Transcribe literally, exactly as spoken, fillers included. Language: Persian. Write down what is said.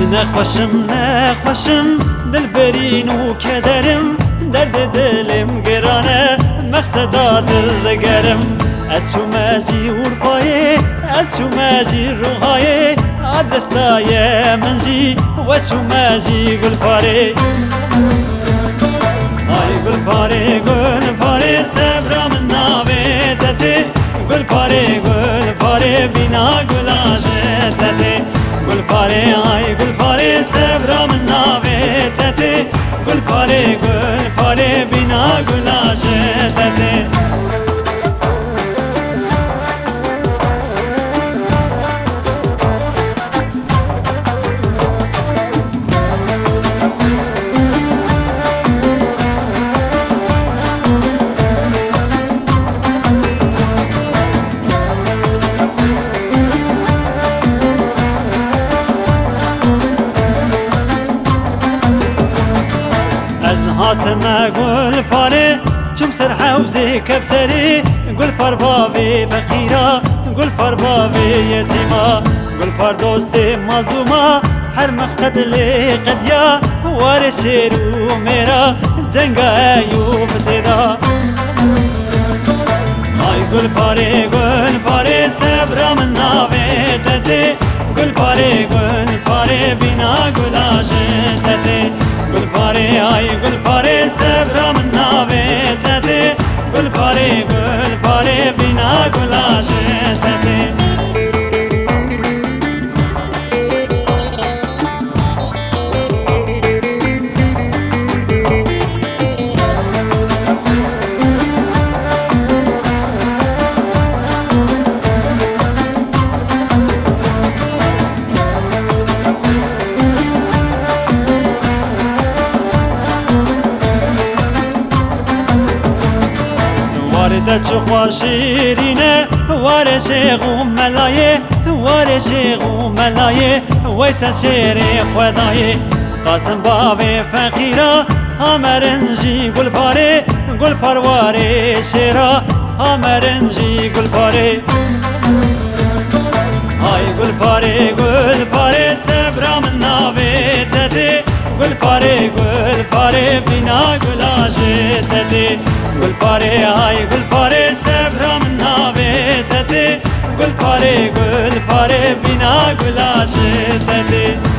نخوشم نخوشم دل برین و کدرم درد دلم گرانه مقصدا دل دگرم اچو مجی عرفای اچو مجی روحای آدرستای منجی و اچو مجی گلپاره آی گلپاره گلپاره صبرم ناویتته گلپاره گلپاره بینا گلاجتته گلپاره آی گلپاره صبرم ناویتته گلپاره گلپاره بینا گلاجتته هاتما گل پاره چم سر حوزه کفسری گل پر بابی فقیرا گل پر بابی یتیما گل پر دوست مظلوما هر مقصد لی قدیا وار شیرو میرا جنگ ایوب تیرا آی گل پاره گل پاره صبرم ناویتته گل پاره گل پاره بینا گلاجتته گل پاره آی گل پاره صبرم ناویتته گل پاره گل پاره بینا گلاجتته وارد چخوا شیرینه وار شیخ و ملایه وار شیخ و ملایه ویسا شیر خدایه قاسم باب فقیرا همرنجی گل پاره گل پرواره شیرا همرنجی گل پاره های گل پاره گل پاره صبرم ناویتته گل پاره گل پاره بینا گلاجتته گل پاره های گل پاره صبرم ناویتته گل پاره گل پاره بینا گلاجتته